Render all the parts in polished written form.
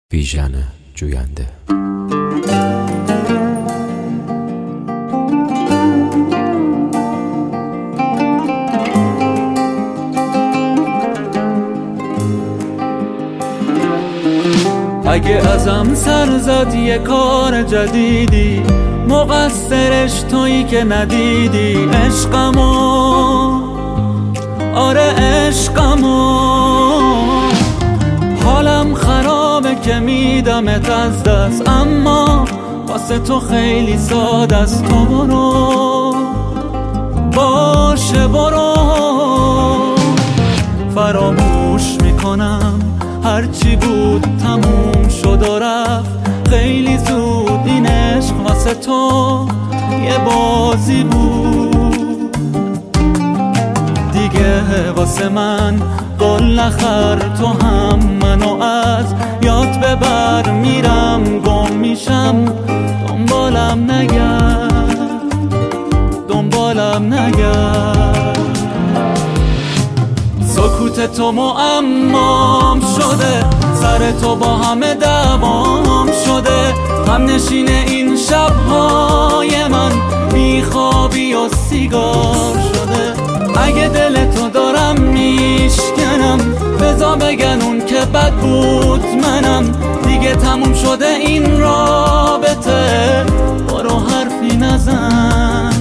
بیژن جوینده. اگه ازم سر زد یه کار جدیدی، مقصرش تویی که ندیدی عشقمو، آره عشقمو. حالم خرابه که میدمت از دست، اما واسه تو خیلی ساده است. تو برو، باشه برو، فراموش میکنم هرچی بود تموم شد و رفت خیلی زود. این عشق واسه تو یه بازی بود دیگه، واسه من گل نخر. تو هم منو از یاد ببر، میرم گم میشم، دنبالم نگرد. سکوت تو معمام شده، سر تو با همه دوام شده. هم نشین این شبهای من بیخوابی و سیگار شده. اگه دل تو دارم میشکنم، بذار بگن اون که بد بود منم. دیگه تموم شده این رابطه، برو حرفی نزن.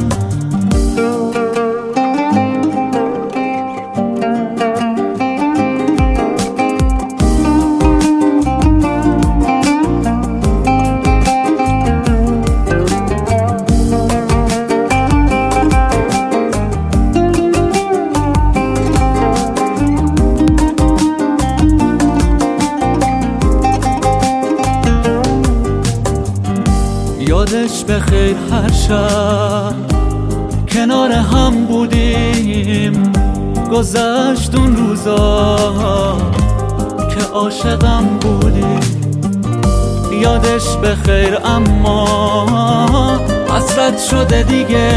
یادش بخیر هر شب کنار هم بودیم، گذشت اون روزا که عاشقم بودیم. یادش بخیر اما حسرت شده دیگه،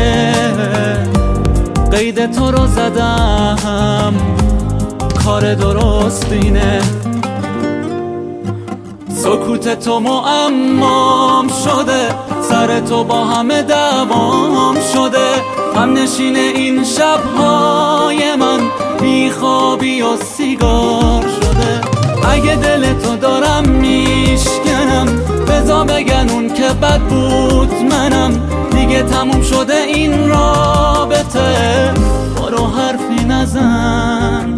قید تو رو زدم، کار درست اینه. سکوت تو معمام شده، سر تو با همه دوام شده. هم نشین این شبهای من بیخوابی و سیگار شده. اگه دل تو دارم میشکنم، بذار بگن اون که بد بود منم. دیگه تموم شده این رابطه، برو حرفی نزن.